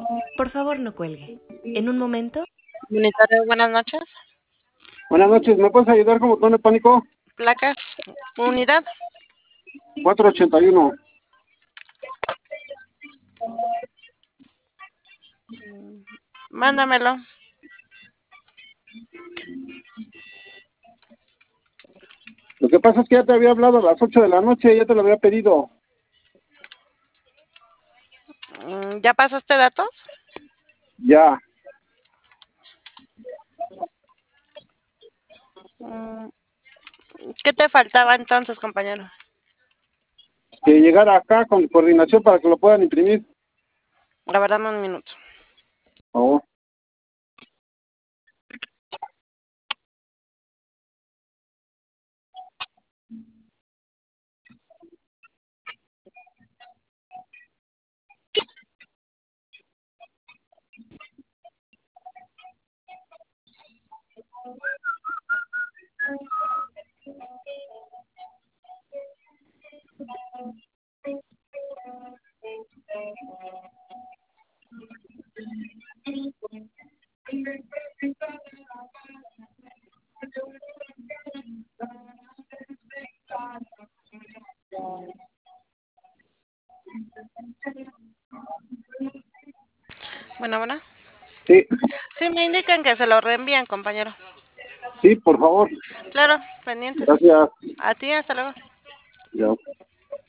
Por favor, no cuelgue. En un momento. Unitario, buenas noches. Buenas noches, ¿me puedes ayudar con botón de pánico? Placas, unidad. 481. Mándamelo. Lo que pasa es que ya te había hablado a las 8 de la noche, ya te lo había pedido. ¿Ya pasaste datos? Ya. ¿Qué te faltaba entonces, compañero? Que llegara acá con coordinación para que lo puedan imprimir. La verdad, un minuto. Por favor. Bueno. Sí. Sí, me indican que se lo reenvían, compañero. Sí, por favor. Claro, pendientes. Gracias. A ti, hasta luego. Ya.